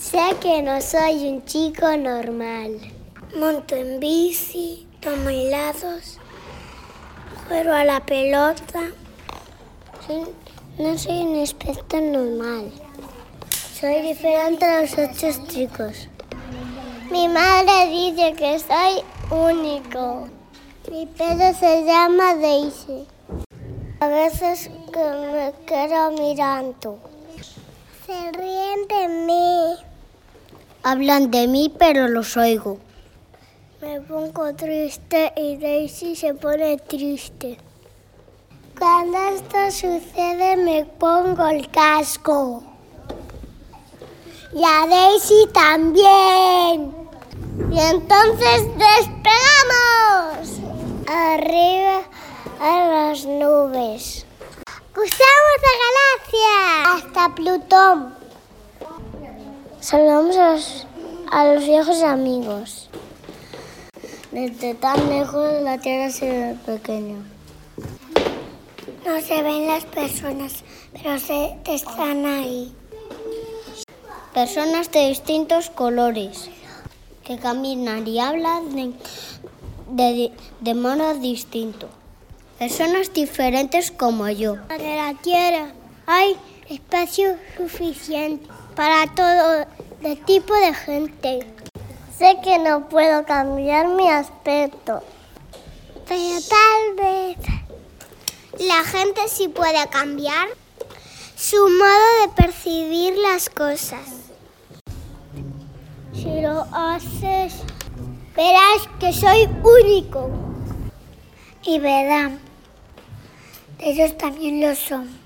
Sé que no soy un chico normal. Monto en bici, tomo helados, juego a la pelota. No soy un aspecto normal. Soy diferente a los otros chicos. Mi madre dice que soy único. Mi pelo se llama Daisy. A veces que me quedo mirando. Se ríen de mí. Hablan de mí, pero los oigo. Me pongo triste y Daisy se pone triste. Cuando esto sucede me pongo el casco. Y a Daisy también. Y entonces despegamos. Arriba a las nubes. Cruzamos la galaxia hasta Plutón. Saludamos a los viejos amigos. Desde tan lejos la Tierra se ve pequeña. No se ven las personas, pero están ahí. Personas de distintos colores que caminan y hablan de modo distinto. Personas diferentes como yo. En la Tierra hay espacio suficiente para todo de tipo de gente. Sé que no puedo cambiar mi aspecto, pero tal vez la gente sí puede cambiar su modo de percibir las cosas. Si lo haces, verás que soy único. Y verán, ellos también lo son.